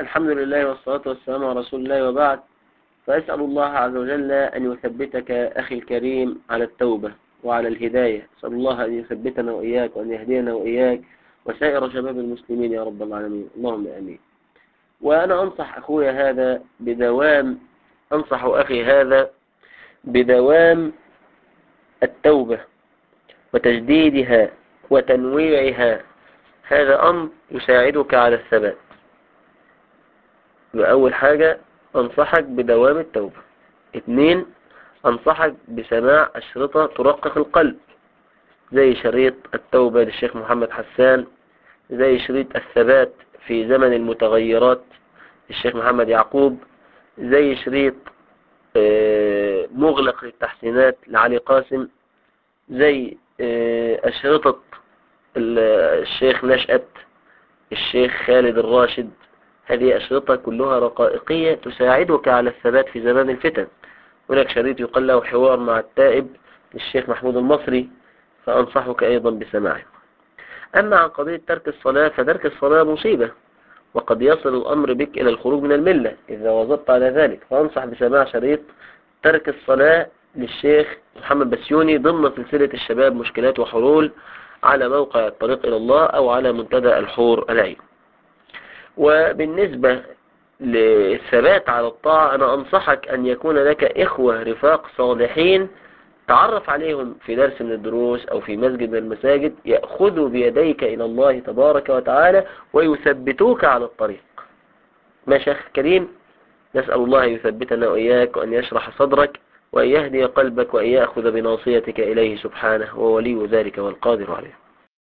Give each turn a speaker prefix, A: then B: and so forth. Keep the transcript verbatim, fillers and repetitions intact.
A: الحمد لله والصلاة والسلام على رسول الله، وبعد. فأسأل الله عز وجل أن يثبتك أخي الكريم على التوبة وعلى الهداية. أسأل الله أن يثبتنا وإياك وأن يهدينا وإياك وسائر شباب المسلمين يا رب العالمين، اللهم آمين. وأنا أنصح أخوي هذا بدوام أنصح أخي هذا بدوام التوبة وتجديدها وتنويعها. هذا أمر يساعدك على الثبات. بأول حاجة أنصحك بدوام التوبة. اثنين، أنصحك بسماع أشرطة ترقق القلب، زي شريط التوبة للشيخ محمد حسان، زي شريط الثبات في زمن المتغيرات للشيخ محمد يعقوب، زي شريط مغلق للتحسينات لعلي قاسم، زي أشرطة الشيخ نشأت الشيخ خالد الراشد. هذه أشرطة كلها رقائقية تساعدك على الثبات في زمان الفتن. هناك شريط يقال له حوار مع التائب للشيخ محمود المصري، فأنصحك أيضا بسماعه. أما عن قضية ترك الصلاة، فترك الصلاة مصيبة، وقد يصل الأمر بك إلى الخروج من الملة إذا واظبت على ذلك. فأنصح بسماع شريط ترك الصلاة للشيخ محمد بسيوني ضمن سلسلة الشباب مشكلات وحلول على موقع الطريق إلى الله أو على منتدى الحور العين. وبالنسبة للثبات على الطاعة، أنا أنصحك أن يكون لك إخوة رفاق صالحين تعرف عليهم في درس من الدروس أو في مسجد من المساجد، يأخذوا بيديك إلى الله تبارك وتعالى ويثبتوك على الطريق. ما شيخ كريم، نسأل الله يثبتنا وإياك، وأن يشرح صدرك، وأن يهدي قلبك، وأن يأخذ بناصيتك إليه سبحانه، وولي ذلك والقادر عليه.